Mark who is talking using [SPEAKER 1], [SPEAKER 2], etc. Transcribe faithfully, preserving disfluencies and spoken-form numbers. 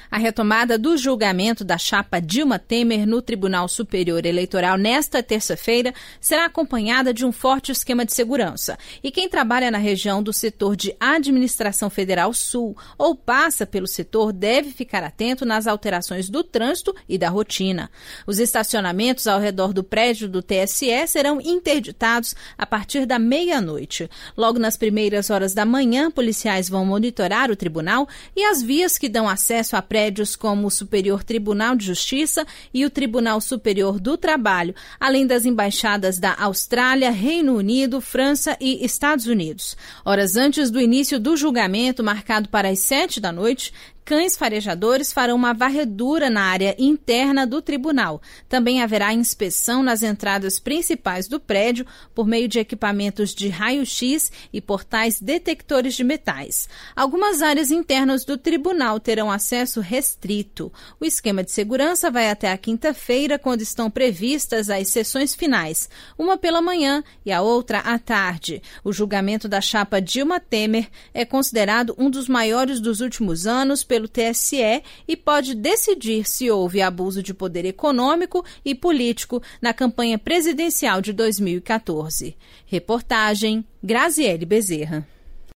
[SPEAKER 1] A retomada do julgamento da chapa Dilma Temer no Tribunal Superior Eleitoral nesta terça-feira será acompanhada de um forte esquema de segurança. E quem trabalha na região do setor de Administração Federal Sul ou passa pelo setor deve ficar atento nas alterações do trânsito e da rotina. Os estacionamentos ao redor do prédio do T S E serão interditados a partir da meia-noite. Logo nas primeiras horas da manhã, policiais vão monitorar o tribunal e as vias que dão acesso a prédios como o Superior Tribunal de Justiça e o Tribunal Superior do Trabalho, além das embaixadas da Austrália, Reino Unido, França e Estados Unidos. Horas antes do início do julgamento, marcado para as sete da noite, cães farejadores farão uma varredura na área interna do tribunal. Também haverá inspeção nas entradas principais do prédio por meio de equipamentos de raio-x e portais detectores de metais. Algumas áreas internas do tribunal terão acesso restrito. O esquema de segurança vai até a quinta-feira, quando estão previstas as sessões finais, uma pela manhã e a outra à tarde. O julgamento da chapa Dilma Temer é considerado um dos maiores dos últimos anos pelo T S E e pode decidir se houve abuso de poder econômico e político na campanha presidencial de dois mil e quatorze. Reportagem Graziele Bezerra.